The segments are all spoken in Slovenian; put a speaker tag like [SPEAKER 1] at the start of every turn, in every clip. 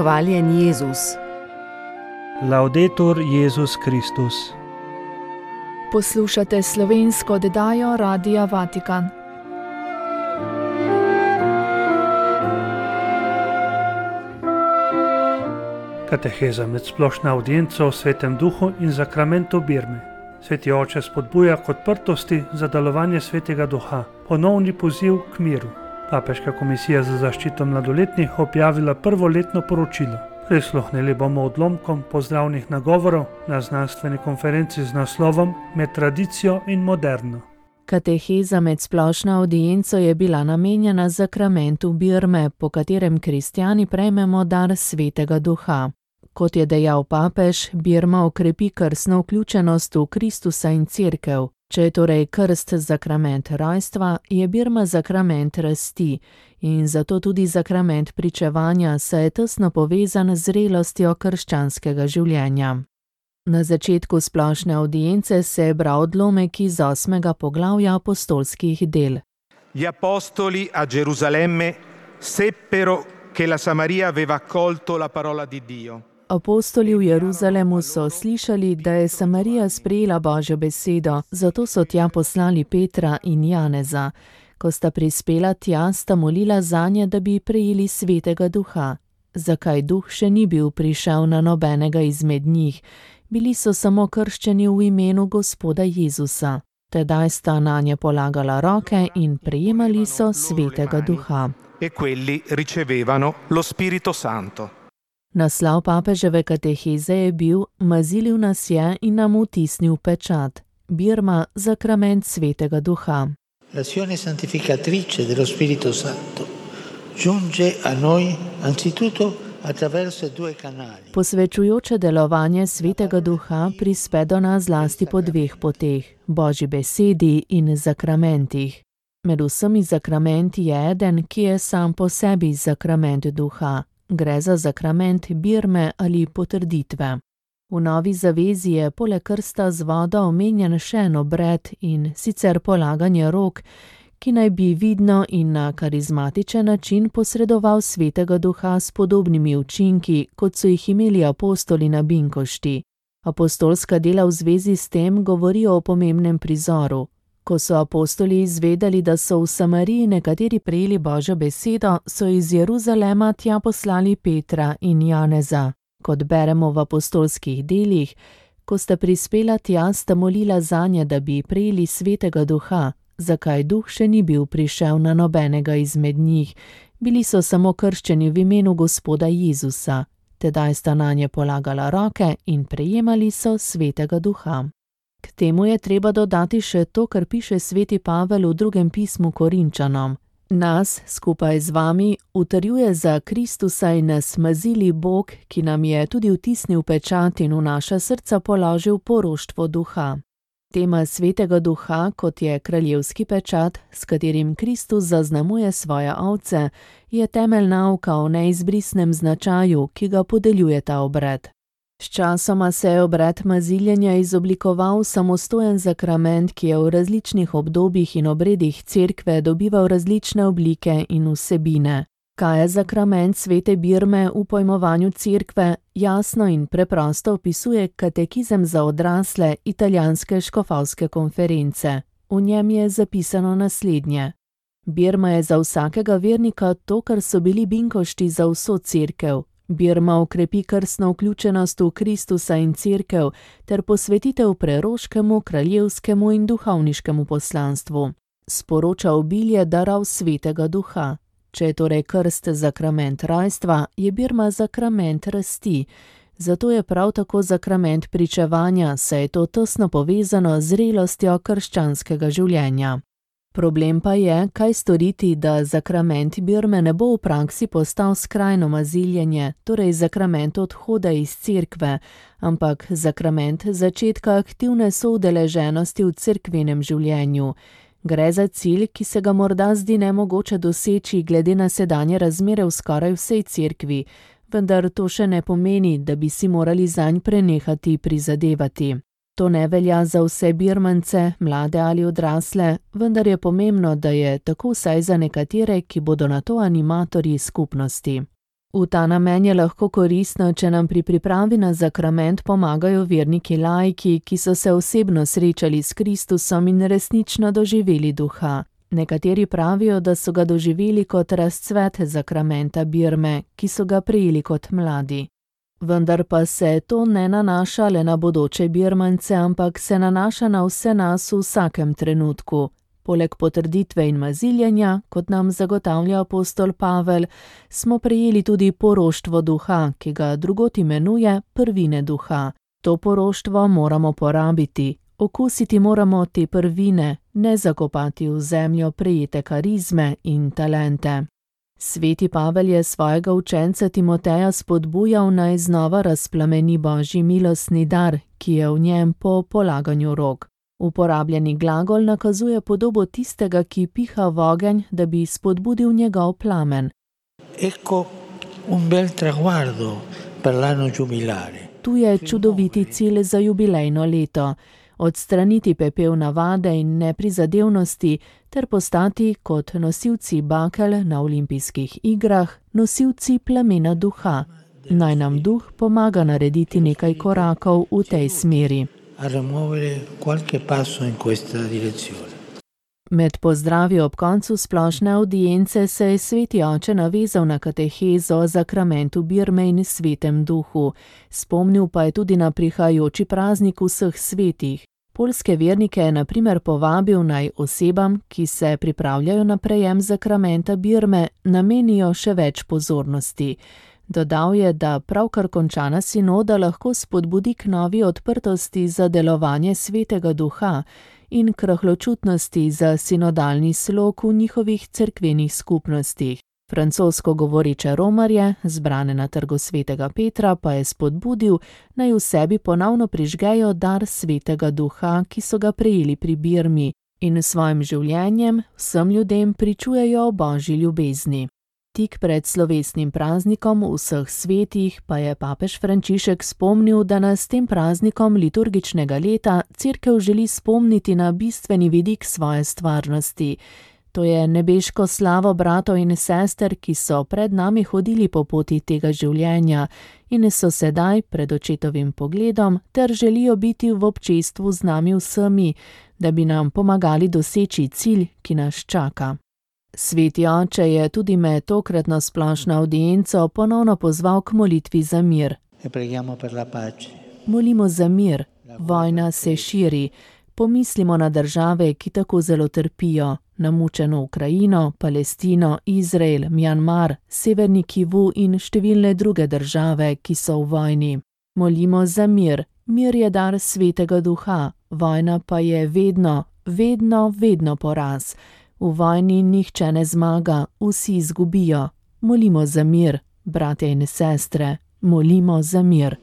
[SPEAKER 1] Hvaljen Jezus.
[SPEAKER 2] Laudetur Jezus Kristus.
[SPEAKER 3] Poslušate slovensko oddajo Radia Vatikan.
[SPEAKER 2] Kateheza med splošno avdienco o Svetem Duhu in zakramentu birme. Sveti oče spodbuja k odprtosti za delovanje Svetega Duha, ponovni poziv k miru. Papeška komisija za zaščito mladoletnih objavila prvoletno poročilo. Prisluhnili bomo odlomkom pozdravnih nagovorov na znanstveni konferenci z naslovom Med tradicijo in moderno.
[SPEAKER 3] Kateheza med splošno avdienco je bila namenjena zakramentu birme, po katerem kristjani prejmemo dar Svetega Duha. Kot je dejal papež, birma okrepi krstno vključenost v Kristusa in Cerkev. Če je torej krst zakrament rojstva, je birma zakrament rasti in zato tudi zakrament pričevanja, saj je tesno povezan z zrelostjo krščanskega življenja. Na začetku splošne audience se je bral odlomek iz 8. poglavja apostolskih del.
[SPEAKER 4] Gli apostoli a Gerusalemme seppero che la Samaria aveva accolto la parola di Dio.
[SPEAKER 3] Apostoli v Jeruzalemu so slišali, da je Samarija sprejela Božjo besedo, zato so tja poslali Petra in Janeza. Ko sta prispela tja, sta molila zanje, da bi prejeli Svetega Duha. Zakaj Duh še ni bil prišel na nobenega izmed njih? Bili so samo krščeni v imenu Gospoda Jezusa. Tedaj sta nanje polagala roke in prejemali so Svetega Duha.
[SPEAKER 4] E quelli ricevevano lo Spirito Santo.
[SPEAKER 3] Naslov papeževe kateheze je bil Mazilil nas je in nam vtisnil pečat. Birma, zakrament Svetega Duha.
[SPEAKER 5] L'azione santificatrice dello Spirito Santo giunge a noi anzitutto attraverso due canali.
[SPEAKER 3] Posvečujoče delovanje Svetega Duha prispe do nas zlasti po dveh poteh, Božji besedi in zakramentih. Med vsemi zakramenti je eden, ki je sam po sebi zakrament Duha. Gre za zakrament birme ali potrditve. V Novi zavezi je poleg krsta z vodo omenjen še en obred in sicer polaganje rok, ki naj bi vidno in na karizmatičen način posredoval Svetega Duha s podobnimi učinki, kot so jih imeli apostoli na Binkošti. Apostolska dela v zvezi s tem govorijo o pomembnem prizoru. Ko so apostoli izvedeli, da so v Samariji nekateri prejeli Božjo besedo, so iz Jeruzalema tja poslali Petra in Janeza. Kot beremo v apostolskih delih, ko sta prispela tja, sta molila zanje, da bi prejeli Svetega Duha, zakaj Duh še ni bil prišel na nobenega izmed njih. Bili so samo krščeni v imenu Gospoda Jezusa. Tedaj sta nanje polagala roke in prejemali so Svetega Duha. K temu je treba dodati še to, kar piše sveti Pavel v 2. pismu Korinčanom. Nas, skupaj z vami, utrjuje za Kristusa in nas mazili Bog, ki nam je tudi vtisnil pečat in v naša srca položil poroštvo Duha. Tema Svetega Duha, kot je kraljevski pečat, s katerim Kristus zaznamuje svoje ovce, je temelj nauka o neizbrisnem značaju, ki ga podeljuje ta obred. Sčasoma se je obred maziljenja izoblikoval v samostojen zakrament, ki je v različnih obdobjih in obredih Cerkve dobival različne oblike in vsebine. Kaj je zakrament svete birme v pojmovanju Cerkve, jasno in preprosto opisuje katekizem za odrasle italijanske škofovske konference. V njem je zapisano naslednje. Birma je za vsakega vernika to, kar so bili Binkošti za vso Cerkev. Birma okrepi krstno vključenost v Kristusa in Cerkev ter posvetitev preroškemu, kraljevskemu in duhovniškemu poslanstvu. Sporoča obilje darov Svetega Duha. Če je torej krst zakrament rojstva, je birma zakrament rasti. Zato je prav tako zakrament pričevanja, saj je to tesno povezano z zrelostjo krščanskega življenja. Problem pa je, kaj storiti, da zakrament birme ne bo v praksi postal skrajno maziljenje, torej zakrament odhoda iz Cerkve, ampak zakrament začetka aktivne soudeleženosti v cerkvenem življenju. Gre za cilj, ki se ga morda zdi nemogoče doseči glede na sedanje razmere v skoraj vsej Cerkvi, vendar to še ne pomeni, da bi si morali zanj prenehati prizadevati. To ne velja za vse birmance, mlade ali odrasle, vendar je pomembno, da je tako vsaj za nekatere, ki bodo na to animatorji skupnosti. V ta namen je lahko koristno, če nam pri pripravi na zakrament pomagajo verniki laiki, ki so se osebno srečali s Kristusom in resnično doživeli duha. Nekateri pravijo, da so ga doživeli kot razcvet zakramenta birme, ki so ga prejeli kot mladi. Vendar pa se to ne nanaša le na bodoče birmance, ampak se nanaša na vse nas v vsakem trenutku. Poleg potrditve in maziljenja, kot nam zagotavlja apostol Pavel, smo prejeli tudi poroštvo duha, ki ga drugot imenuje prvine duha. To poroštvo moramo porabiti, okusiti moramo te prvine, ne zakopati v zemljo prejete karizme in talente. Sveti Pavel je svojega učenca Timoteja spodbujal, naj znova razplameni Božji milostni dar, ki je v njem po polaganju rok. Uporabljeni glagol nakazuje podobo tistega, ki piha v ogenj, da bi spodbudil njegov plamen.
[SPEAKER 5] Ecco un bel traguardo per l'anno giubilare.
[SPEAKER 3] Tu je čudoviti cilj za jubilejno leto. Odstraniti pepel navade in neprizadevnosti ter postati kot nosilci bakel na olimpijskih igrah, nosilci plamena duha. Naj nam duh pomaga narediti nekaj korakov v tej smeri.
[SPEAKER 5] A rimuovere qualche passo in questa direzione.
[SPEAKER 3] Med pozdravi ob koncu splošne avdience se je sveti oče navezal na katehezo o zakramentu birme in svetem duhu. Spomnil pa je tudi na prihajajoči praznik vseh svetih. Poljske vernike je na primer povabil, naj osebam, ki se pripravljajo na prejem zakramenta birme, namenijo še več pozornosti. Dodal je, da pravkar končana sinoda lahko spodbudi k novi odprtosti za delovanje svetega duha in k rahločutnosti za sinodalni slog v njihovih cerkvenih skupnostih. Francosko govoreče romarje, zbrane na trgu svetega Petra, pa je spodbudil, naj v sebi ponovno prižgejo dar svetega duha, ki so ga prejeli pri birmi, in s svojim življenjem vsem ljudem pričujejo o Božji ljubezni. Tik pred slovesnim praznikom vseh svetih pa je papež Frančišek spomnil, da nas tem praznikom liturgičnega leta Cerkev želi spomniti na bistveni vidik svoje stvarnosti. To je nebeško slavo bratov in sester, ki so pred nami hodili po poti tega življenja in so sedaj pred očetovim pogledom ter želijo biti v občestvu z nami vsemi, da bi nam pomagali doseči cilj, ki nas čaka. Sveti oče je tudi med tokratno splošno avdienco ponovno pozval k molitvi za mir. Molimo za mir, vojna se širi. Pomislimo na države, ki tako zelo trpijo, na mučeno Ukrajino, Palestino, Izrael, Mjanmar, Severni Kivu in številne druge države, ki so v vojni. Molimo za mir. Mir je dar svetega duha, vojna pa je vedno poraz. V vojni nihče ne zmaga, vsi izgubijo. Molimo za mir, bratje in sestre, molimo za mir.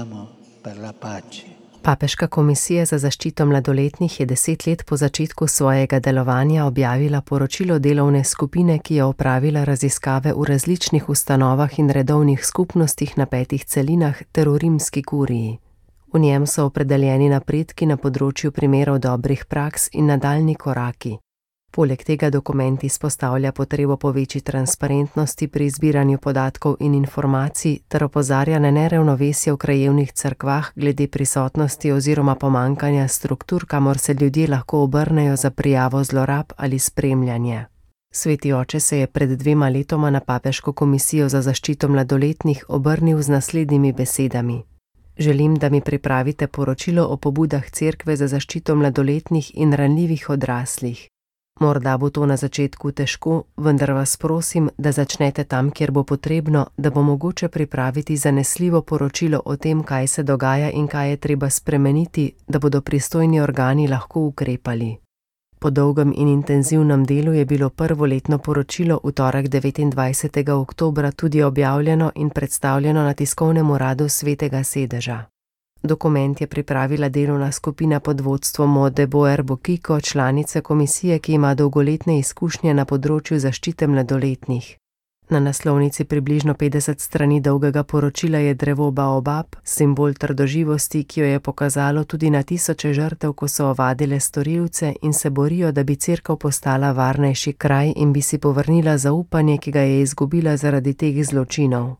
[SPEAKER 1] Papeška komisija za zaščito mladoletnih je 10 let po začetku svojega delovanja objavila poročilo delovne skupine, ki je opravila raziskave v različnih ustanovah in redovnih skupnostih na 5 celinah ter v rimski kuriji. V njem so opredeljeni napredki na področju primerov dobrih praks in nadaljnji koraki. Poleg tega dokument izpostavlja potrebo po večji transparentnosti pri zbiranju podatkov in informacij ter opozarja na neravnovesje v krajevnih cerkvah glede prisotnosti oziroma pomanjkanja struktur, kamor se ljudje lahko obrnejo za prijavo zlorab ali spremljanje. Sveti oče se je pred 2 letoma na Papeško komisijo za zaščito mladoletnih obrnil z naslednjimi besedami. Želim, da mi pripravite poročilo o pobudah Cerkve za zaščito mladoletnih in ranljivih odraslih. Morda bo to na začetku težko, vendar vas prosim, da začnete tam, kjer bo potrebno, da bo mogoče pripraviti zanesljivo poročilo o tem, kaj se dogaja in kaj je treba spremeniti, da bodo pristojni organi lahko ukrepali. Po dolgem in intenzivnem delu je bilo prvo letno poročilo v torek 29. oktobra tudi objavljeno in predstavljeno na tiskovnem uradu Svetega sedeža. Dokument je pripravila delovna skupina pod vodstvom Mode Boer Bokiko, članice komisije, ki ima dolgoletne izkušnje na področju zaščite mladoletnih. Na naslovnici približno 50 strani dolgega poročila je drevo baobab, simbol trdoživosti, ki jo je pokazalo tudi na tisoče žrtev, ko so ovadile storilce in se borijo, da bi Cerkev postala varnejši kraj in bi si povrnila zaupanje, ki ga je izgubila zaradi teh zločinov.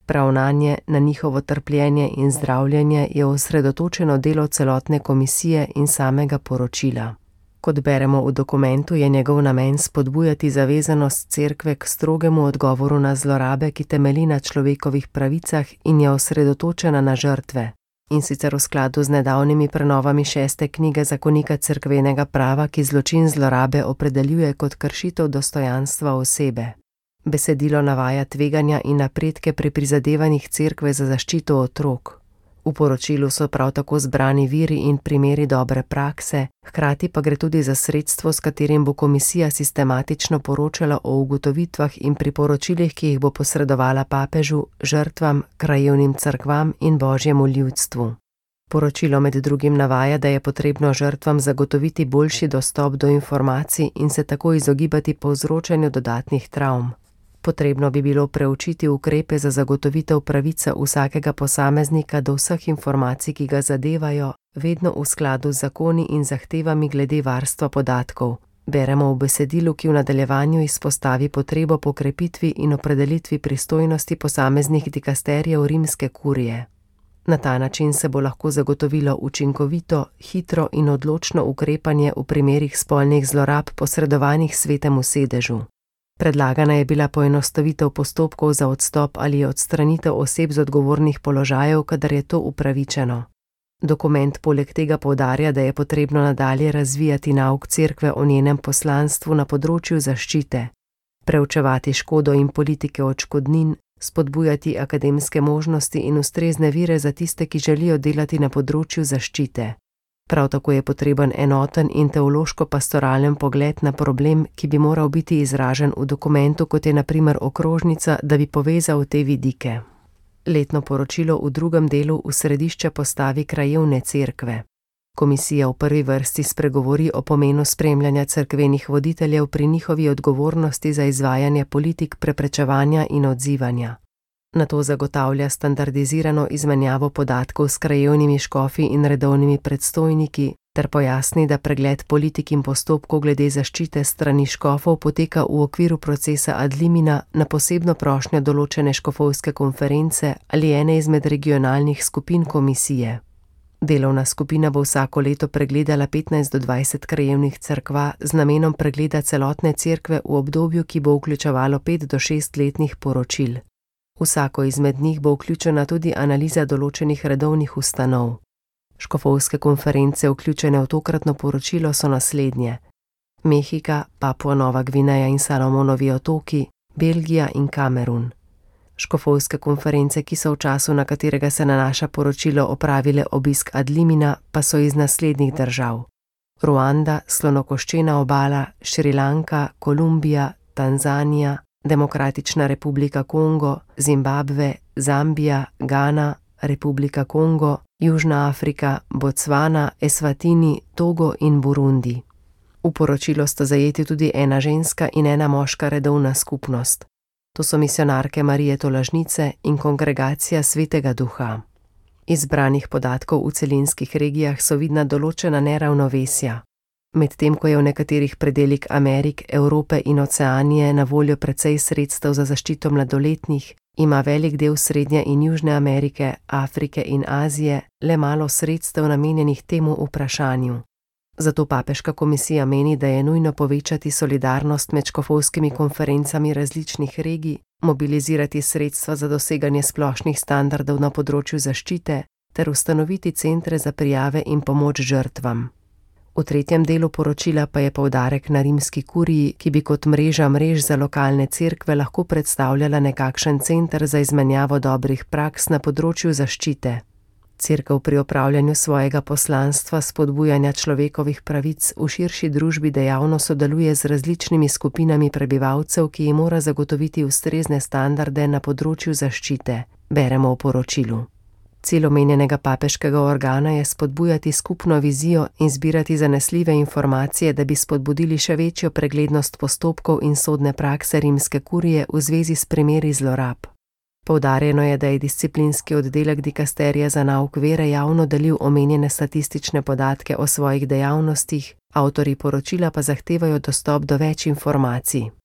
[SPEAKER 1] Prav nanje, na njihovo trpljenje in zdravljenje je osredotočeno delo celotne komisije in samega poročila. Kot beremo v dokumentu, je njegov namen spodbujati zavezanost cerkve k strogemu odgovoru na zlorabe, ki temelji na človekovih pravicah in je osredotočena na žrtve. In sicer v skladu z nedavnimi prenovami 6. knjige Zakonika cerkvenega prava, ki zločin zlorabe opredeljuje kot kršitev dostojanstva osebe. Besedilo navaja tveganja in napredke pri prizadevanjih cerkve za zaščito otrok. V poročilu so prav tako zbrani viri in primeri dobre prakse, hkrati pa gre tudi za sredstvo, s katerim bo komisija sistematično poročala o ugotovitvah in priporočilih, ki jih bo posredovala papežu, žrtvam, krajevnim cerkvam in božjemu ljudstvu. Poročilo med drugim navaja, da je potrebno žrtvam zagotoviti boljši dostop do informacij in se tako izogibati povzročanju dodatnih travm. Potrebno bi bilo preučiti ukrepe za zagotovitev pravice vsakega posameznika do vseh informacij, ki ga zadevajo, vedno v skladu z zakoni in zahtevami glede varstva podatkov. Beremo v besedilu, ki v nadaljevanju izpostavi potrebo po krepitvi in opredelitvi pristojnosti posameznih dikasterjev rimske kurije. Na ta način se bo lahko zagotovilo učinkovito, hitro in odločno ukrepanje v primerih spolnih zlorab posredovanih svetemu sedežu. Predlagana je bila poenostavitev postopkov za odstop ali odstranitev oseb z odgovornih položajev, kadar je to upravičeno. Dokument poleg tega poudarja, da je potrebno nadalje razvijati nauk cerkve o njenem poslanstvu na področju zaščite, preučevati škodo in politike odškodnin, spodbujati akademske možnosti in ustrezne vire za tiste, ki želijo delati na področju zaščite. Prav tako je potreben enoten in teološko-pastoralen pogled na problem, ki bi moral biti izražen v dokumentu, kot je na primer okrožnica, da bi povezal te vidike. Letno poročilo v drugem delu v središče postavi krajevne cerkve. Komisija v prvi vrsti spregovori o pomenu spremljanja cerkvenih voditeljev pri njihovi odgovornosti za izvajanje politik preprečevanja in odzivanja. Nato zagotavlja standardizirano izmenjavo podatkov s krajevnimi škofi in redovnimi predstojniki, ter pojasni, da pregled politik in postopkov glede zaščite strani škofov poteka v okviru procesa ad limina na posebno prošnjo določene škofovske konference ali ene izmed regionalnih skupin komisije. Delovna skupina bo vsako leto pregledala 15 do 20 krajevnih cerkva z namenom pregleda celotne cerkve v obdobju, ki bo vključevalo 5 do 6 letnih poročil. Vsako izmed njih bo vključena tudi analiza določenih redovnih ustanov. Škofovske konference vključene v tokratno poročilo so naslednje: Mehika, Papua Nova Gvineja in Salomonovi otoki, Belgija in Kamerun. Škofovske konference, ki so v času, na katerega se nanaša poročilo, opravile obisk ad limina, pa so iz naslednjih držav: Ruanda, Slonokoščena obala, Šrilanka, Kolumbija, Tanzanija, Demokratična republika Kongo, Zimbabve, Zambija, Gana, Republika Kongo, Južna Afrika, Bocvana, Eswatini, Togo in Burundi. V poročilo sta zajeti tudi ena ženska in ena moška redovna skupnost. To so misionarke Marije Tolažnice in Kongregacija Svetega Duha. Iz zbranih podatkov v celinskih regijah so vidna določena neravnovesja. Medtem ko je v nekaterih predelih Amerik, Evrope in Oceanije na voljo precej sredstev za zaščito mladoletnih, ima velik del Srednje in Južne Amerike, Afrike in Azije le malo sredstev namenjenih temu vprašanju. Zato papeška komisija meni, da je nujno povečati solidarnost med škofovskimi konferencami različnih regij, mobilizirati sredstva za doseganje splošnih standardov na področju zaščite ter ustanoviti centre za prijave in pomoč žrtvam. V tretjem delu poročila pa je poudarek na rimski kuriji, ki bi kot mreža mrež za lokalne cerkve lahko predstavljala nekakšen center za izmenjavo dobrih praks na področju zaščite. Cerkev pri opravljanju svojega poslanstva spodbujanja človekovih pravic v širši družbi dejavno sodeluje z različnimi skupinami prebivalcev, ki jim mora zagotoviti ustrezne standarde na področju zaščite, beremo v poročilu. Cilj omenjenega papeškega organa je spodbujati skupno vizijo in zbirati zanesljive informacije, da bi spodbudili še večjo preglednost postopkov in sodne prakse rimske kurije v zvezi s primeri zlorab. Poudarjeno je, da je disciplinski oddelek dikasterija za nauk vere javno delil omenjene statistične podatke o svojih dejavnostih, avtorji poročila pa zahtevajo dostop do več informacij.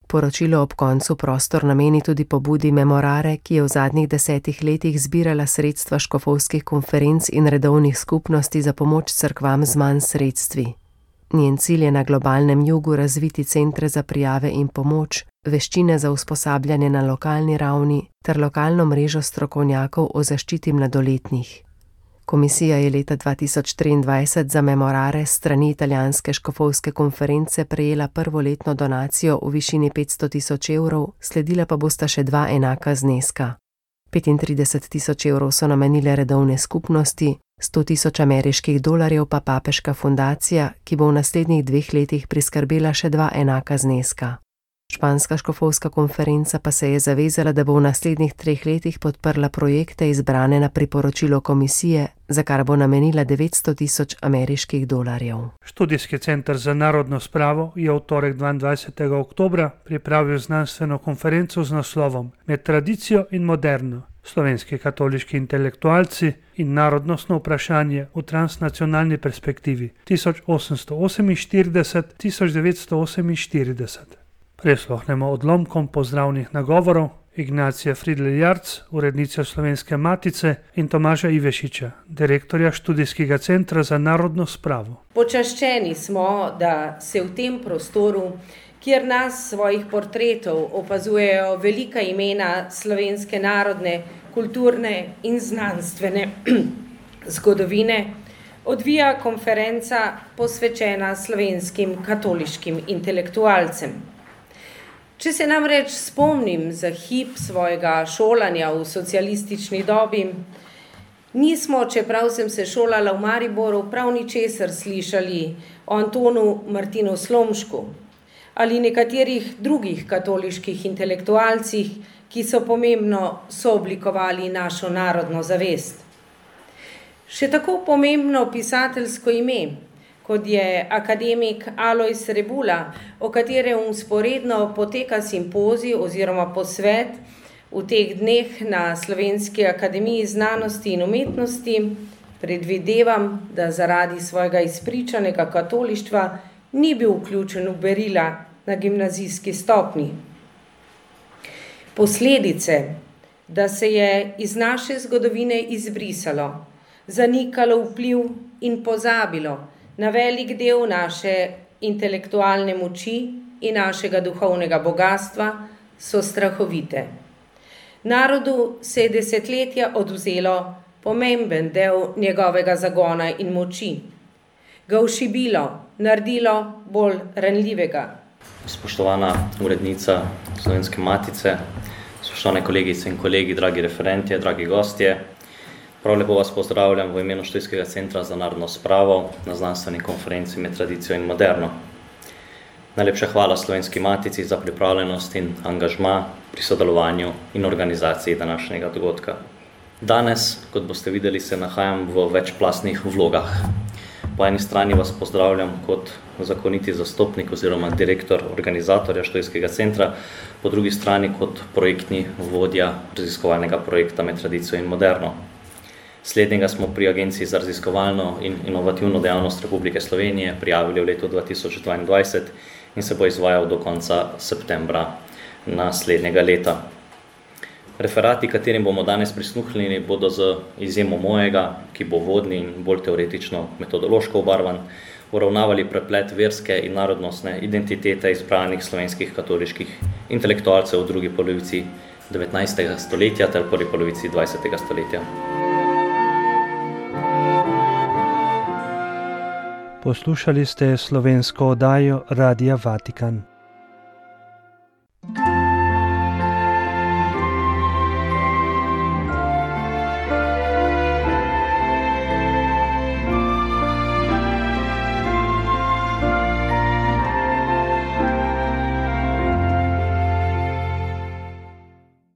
[SPEAKER 1] Poročilo ob koncu prostor nameni tudi pobudi Memorare, ki je v zadnjih 10 letih zbirala sredstva škofovskih konferenc in redovnih skupnosti za pomoč cerkvam z manj sredstvi. Njen cilj je na globalnem jugu razviti centre za prijave in pomoč, veščine za usposabljanje na lokalni ravni ter lokalno mrežo strokovnjakov o zaščiti mladoletnih. Komisija je leta 2023 za Memorare s strani italijanske škofovske konference prejela prvo letno donacijo v višini 500 000 evrov, sledila pa bosta še 2 enaka zneska. 35 000 evrov so namenile redovne skupnosti, 100 000 ameriških dolarjev pa papeška fundacija, ki bo v naslednjih 2 letih priskrbela še 2 enaka zneska. Španska škofovska konferenca pa se je zavezala, da bo v naslednjih 3 letih podprla projekte izbrane na priporočilo komisije, za kar bo namenila 900 000 ameriških dolarjev.
[SPEAKER 2] Študijski center za narodno spravo je v torek 22. oktobra pripravil znanstveno konferenco z naslovom Med tradicijo in moderno. Slovenski katoliški intelektualci in narodnostno vprašanje v transnacionalni perspektivi 1848-1948. Prisluhnemo odlomkom pozdravnih nagovorov Ignacije Fridl-Jarc, urednice Slovenske matice, in Tomaža Ivešiča, direktorja Študijskega centra za narodno spravo.
[SPEAKER 6] Počaščeni smo, da se v tem prostoru, kjer nas svojih portretov opazujejo velika imena slovenske narodne, kulturne in znanstvene zgodovine, odvija konferenca posvečena slovenskim katoliškim intelektualcem. Če se namreč spomnim za hip svojega šolanja v socialistični dobi, nismo, čeprav sem se šolala v Mariboru, prav ničesar slišali o Antonu Martinu Slomšku ali nekaterih drugih katoliških intelektualcih, ki so pomembno sooblikovali našo narodno zavest. Še tako pomembno pisateljsko ime, kot je akademik Alojz Rebula, o katerem vzporedno poteka simpozij oziroma posvet v teh dneh na Slovenski akademiji znanosti in umetnosti, predvidevam, da zaradi svojega izpričanega katolištva ni bil vključen v berila na gimnazijski stopnji. Posledice, da se je iz naše zgodovine izbrisalo, zanikalo vpliv in pozabilo na velik del naše intelektualne moči in našega duhovnega bogatstva, so strahovite. Narodu se je desetletja odvzelo pomemben del njegovega zagona in moči, ga ošibilo, naredilo bolj ranljivega.
[SPEAKER 7] Spoštovana urednica Slovenske matice, spoštovane kolegice in kolegi, dragi referentje, dragi gostje, prav lepo vas pozdravljam v imenu Študijskega centra za narodno spravo na znanstveni konferenci Med tradicijo in moderno. Najlepša hvala Slovenski matici za pripravljenost in angažma pri sodelovanju in organizaciji današnjega dogodka. Danes, kot boste videli, se nahajam v večplastnih vlogah. Po eni strani vas pozdravljam kot zakoniti zastopnik oziroma direktor organizatorja Študijskega centra, po drugi strani kot projektni vodja raziskovalnega projekta Med tradicijo in moderno. Slednjega smo pri Agenciji za raziskovalno in inovativno dejavnost Republike Slovenije prijavili v letu 2022 in se bo izvajal do konca septembra naslednjega leta. Referati, katerim bomo danes prisluhnili, bodo z izjemo mojega, ki bo vodni in bolj teoretično metodološko obarvan, uravnavali preplet verske in narodnostne identitete izbranih slovenskih katoliških intelektualcev v drugi polovici 19. stoletja ter prvi polovici 20. stoletja.
[SPEAKER 2] Poslušali ste slovensko oddajo Radia Vatikan.